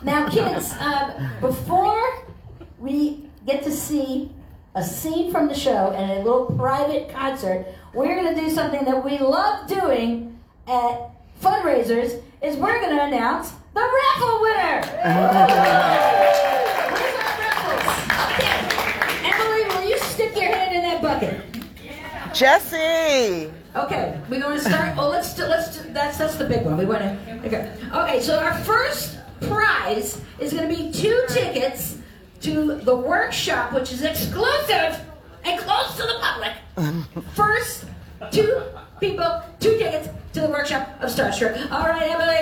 Now, kids, before we get to see a scene from the show and a little private concert, we're going to do something that we love doing at fundraisers, is we're going to announce the raffle winner! Where's our raffles? Okay. Emily, will you stick your hand in that bucket? Jesse! Okay, we're going to start. Oh, let's that's the big one. We want to. Okay, so our first prize is going to be 2 tickets to the workshop, which is exclusive and close to the public. First, 2 people, 2 tickets to the workshop of Starstruck. All right, Emily.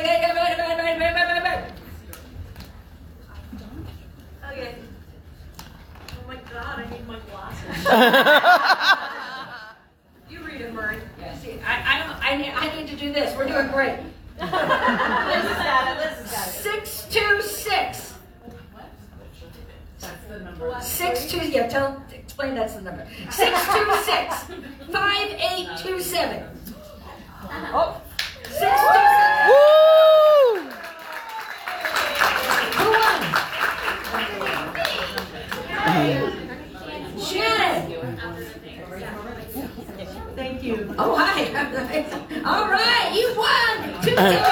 Okay. Oh my God, I need my glasses. You read it, Murray. Yeah, see, I need to do this. We're doing great. Liz got it. 626. That's the number. 62. Yeah, explain that's the number. 626 5827. Oh. 627. Woo! Who won? Shannon. Thank you. Oh, hi. All right, you won 2 tickets.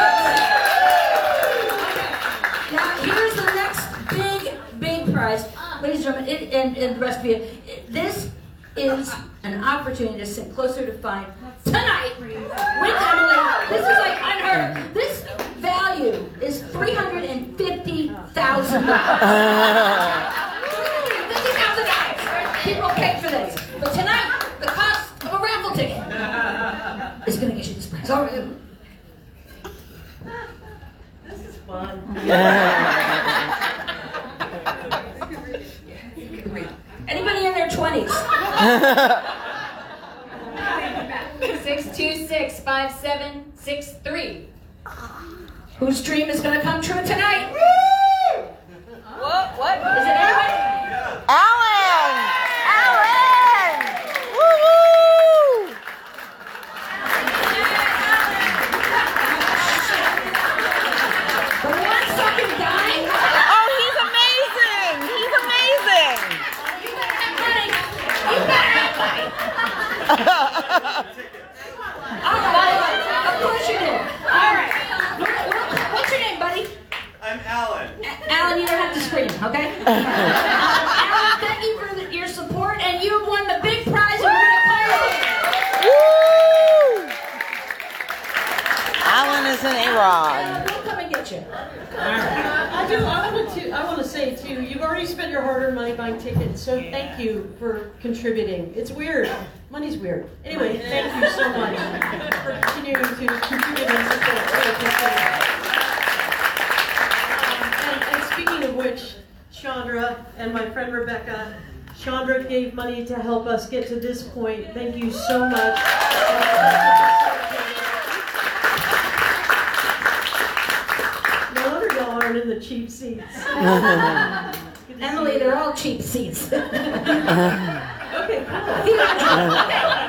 Now, here's the next big prize. Ladies and gentlemen, and the rest of you, this is an opportunity to sit closer to fine tonight with Emily. This is like unheard of. This value is $350,000. $350,000. People pay for this. But tonight, the cost of a raffle ticket is going to get you this prize. All right. This is fun. Anybody in their 20s? 626 5763. Whose dream is going to come true tonight? What? Is it anybody? Alan! Alan! Woo-hoo! The one-sucking guy? Oh, he's amazing! He's amazing! You better have money. You better have money. All right. Of course you do. All right. What's your name, buddy? I'm Alan. Alan, you don't have to scream, okay? Alan, thank you for your support, and you've won the big prize, and we're going to call you. Woo! Alan is an A-Rod. We'll come and get you. I want to say too, you've already spent your hard-earned money buying tickets, so thank you for contributing. It's weird. Money's weird. Anyway, thank you so much for continuing to contribute and support. Really appreciate it. And speaking of which, Chandra and my friend Rebecca, Chandra gave money to help us get to this point. Thank you so much. No wonder y'all aren't in the cheap seats. Emily, they're all cheap seats. Okay, cool.